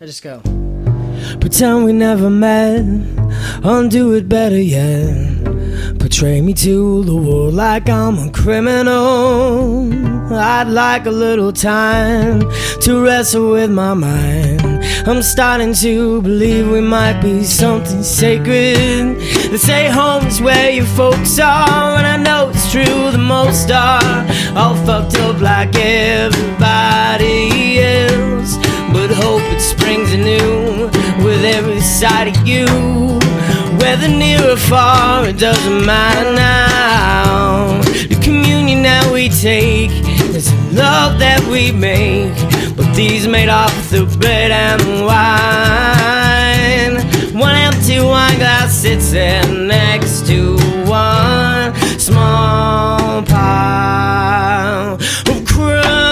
I just go. Pretend we never met, undo it better yet. Portray me to the world like I'm a criminal. I'd like a little time to wrestle with my mind. I'm starting to believe we might be something sacred. They say home is where your folks are, and I know it's true, the most are all fucked up like everybody else. But hope it springs anew with every side of you. Whether near or far, it doesn't matter now. The communion that we take is the love that we make. But these made off the bread and the wine. One empty wine glass sits there next to one small pile of crumbs.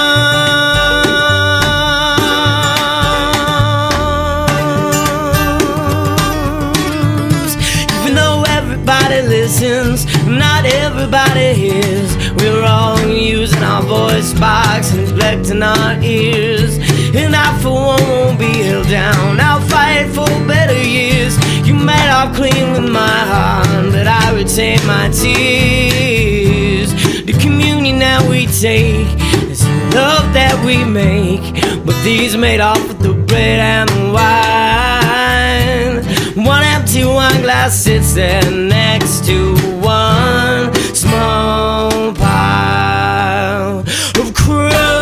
Even though everybody listens, not everybody hears. We're all using our voice box and neglecting our ears. And I for one won't be held down. I'll fight for better years. You made off clean with my heart, but I retain my tears. The communion that we take is the love that we make. But these made off with the bread and the wine. One empty wine glass sits there next to one small pile of crumbs.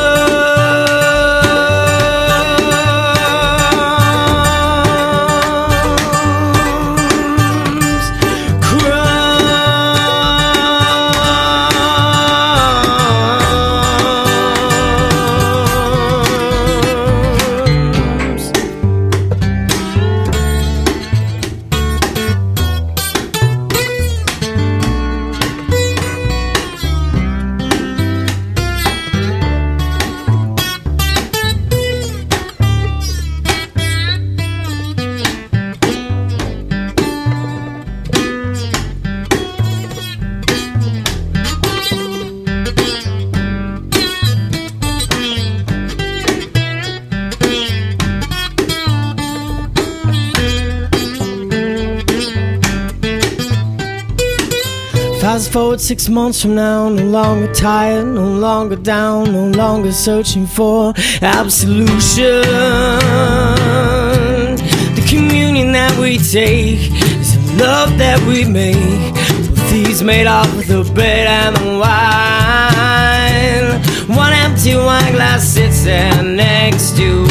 Fast forward 6 months from now, no longer tired, no longer down, no longer searching for absolution. The communion that we take is the love that we make. With these made off with the bread and the wine. One empty wine glass sits there next to